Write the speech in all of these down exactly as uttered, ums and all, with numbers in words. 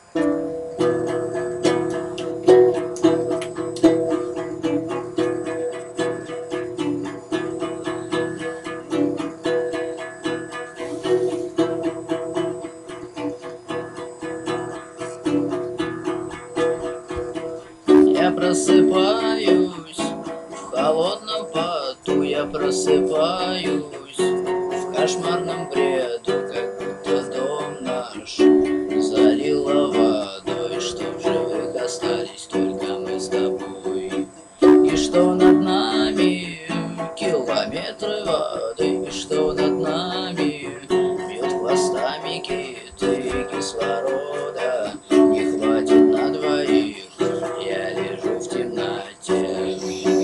Я просыпаюсь в холодном поту, я просыпаюсь в кошмарном бреду, как будто дом наш залило водой, что в живых остались только мы с тобой, и что над нами километры воды, и что над нами бьют хвостами киты кислорода, не хватит на двоих. Я лежу в темноте,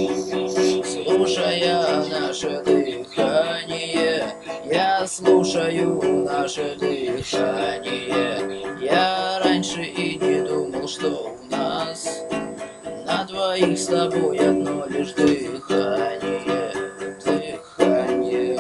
слушая наше дыхание. Я слушаю наше дыхание. Я раньше и не думал, что у нас на двоих с тобой одно лишь дыхание. Дыхание.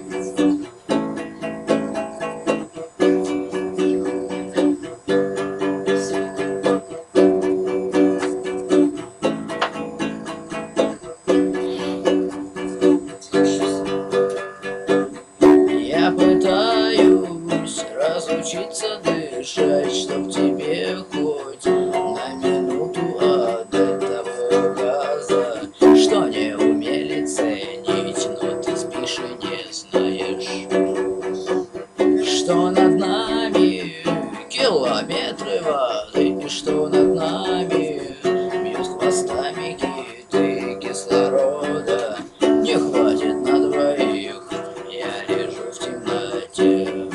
Я пытаюсь разучиться дышать, чтоб тебе хоть на минуту отдать того газа, что не умели ценить, но ты спишь и не знаешь, что над нами километры воды, и что над нами бьют хвостами киты кислорода, не хватит на двоих. Я лежу в темноте,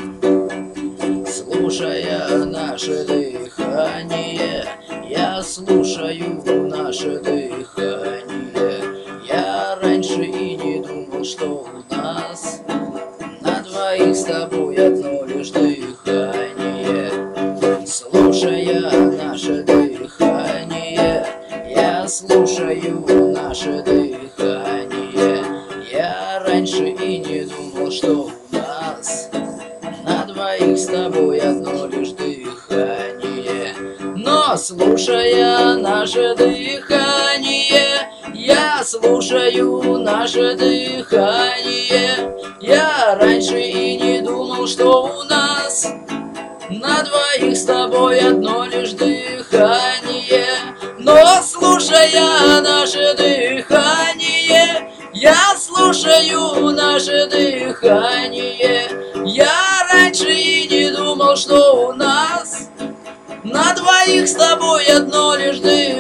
слушая наше дыхание. Я слушаю наше дыхание. Я раньше и не думал, что у нас на двоих с тобой одно лишь дыхание. Слушая наше дыхание, я слушаю наше дыхание. Я раньше и не думал, что у нас на двоих с тобой одно лишь дыхание. Но слушая наше дыхание, я слушаю наше дыхание. Я раньше и не думал, что у нас на двоих с тобой одно лишь дыхание. Но слушая наше дыхание, я слушаю наше дыхание. Я раньше и не думал, что у нас на двоих с тобой одно лишь дыхание.